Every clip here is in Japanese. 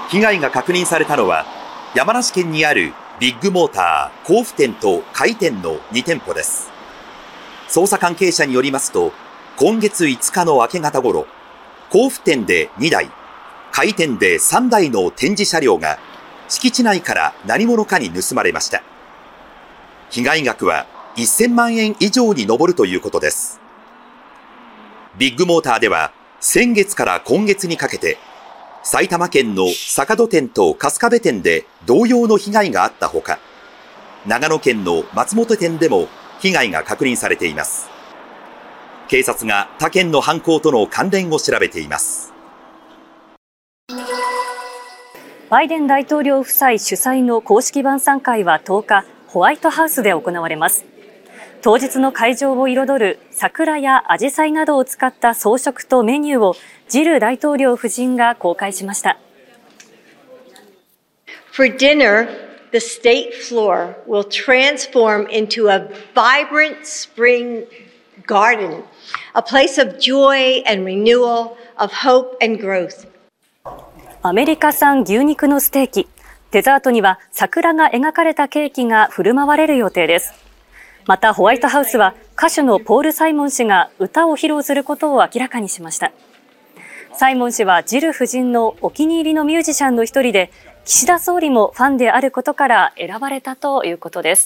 被害が確認されたのは山梨県にあるビッグモーター甲府店と甲斐店の2店舗です。捜査関係者によりますと、今月5日の明け方頃、甲府店で2台、甲斐店で3台の展示車両が敷地内から何者かに盗まれました。被害額は1000万円以上に上るということです。ビッグモーターでは先月から今月にかけて、埼玉県の坂戸店と春日部店で同様の被害があったほか、長野県の松本店でも被害が確認されています。警察が他県の犯行との関連を調べています。 バイデン大統領夫妻主催の公式晩餐会は10日、ホワイトハウスで行われます。当日の会場を彩る桜やアジサイなどを使った装飾とメニューをジル大統領夫人が公開しました。 For dinner, the state floor will transform into a vibrant spring garden, a place of joy and renewal, of hope and growth. アメリカ産牛肉のステーキ、デザートには桜が描かれたケーキが振る舞われる予定です。またホワイトハウスは歌手のポール・サイモン氏が歌を披露することを明らかにしました。サイモン氏はジル夫人のお気に入りのミュージシャンの一人で、岸田総理もファンであることから選ばれたということです。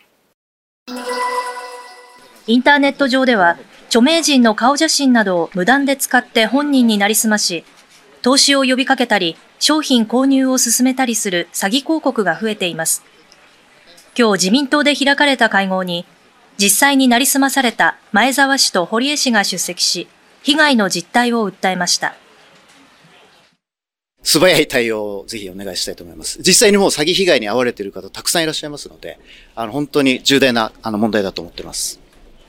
インターネット上では著名人の顔写真などを無断で使って本人になりすまし、投資を呼びかけたり商品購入を勧めたりする詐欺広告が増えています。今日自民党で開かれた会合に、実際になりすまされた前澤氏と堀江氏が出席し、被害の実態を訴えました。 素早い対応をぜひお願いしたいと思います。実際にもう詐欺被害に遭われている方たくさんいらっしゃいますので、本当に重大な問題だと思っています。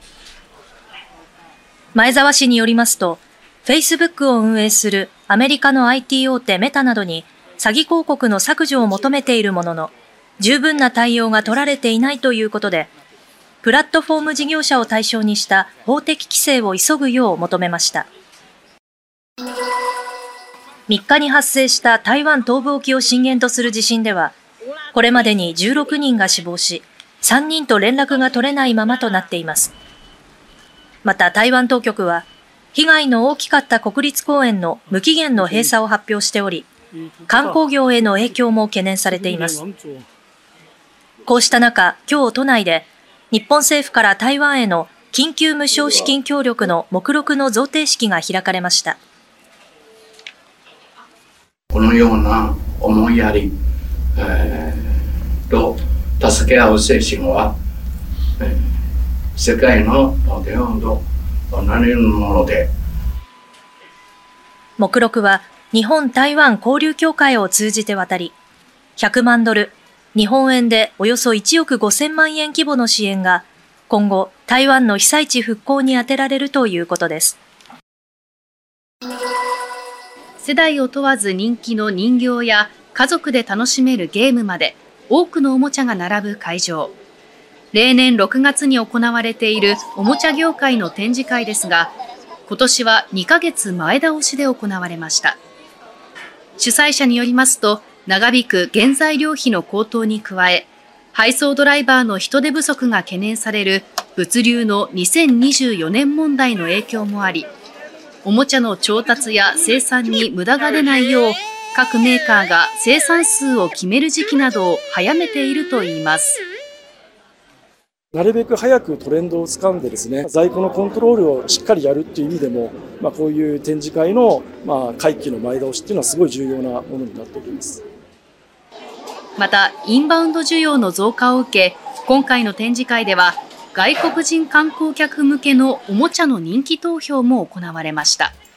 前澤氏によりますと、Facebook を運営するアメリカの IT 大手メタなどに詐欺広告の削除を求めているものの、十分な対応が取られていないということで、プラットフォーム事業者を対象にした法的規制を急ぐよう求めました。3日に発生した台湾東部沖を震源とする地震では、これまでに16人が死亡し、3人と連絡が取れないままとなっています。また台湾当局は、被害の大きかった国立公園の無期限の閉鎖を発表しており、観光業への影響も懸念されています。こうした中、今日都内で日本政府から台湾への緊急無償資金協力の目録の贈呈式が開かれました。 このような思いやり、と助け合う精神は、世界の手本となれるもので、 目録は日本台湾交流協会を通じて渡り、100万ドル、日本円でおよそ1億5000万円規模の支援が今後台湾の被災地復興に充てられるということです。 世代を問わず人気の人形や家族で楽しめるゲームまで多くのおもちゃが並ぶ会場。例年6月に行われているおもちゃ業界の展示会ですが、今年は2ヶ月前倒しで行われました。主催者によりますと、長引く原材料費の高騰に加え、配送ドライバーの人手不足が懸念される物流の2024年問題の影響もあり、おもちゃの調達や生産に無駄が出ないよう、各メーカーが生産数を決める時期などを早めているといいます。 なるべく早くトレンドをつかんでですね、在庫のコントロールをしっかりやるっていう意味でも、こういう展示会の会期の前倒しっていうのはすごい重要なものになっております。 また、インバウンド需要の増加を受け、今回の展示会では、外国人観光客向けのおもちゃの人気投票も行われました。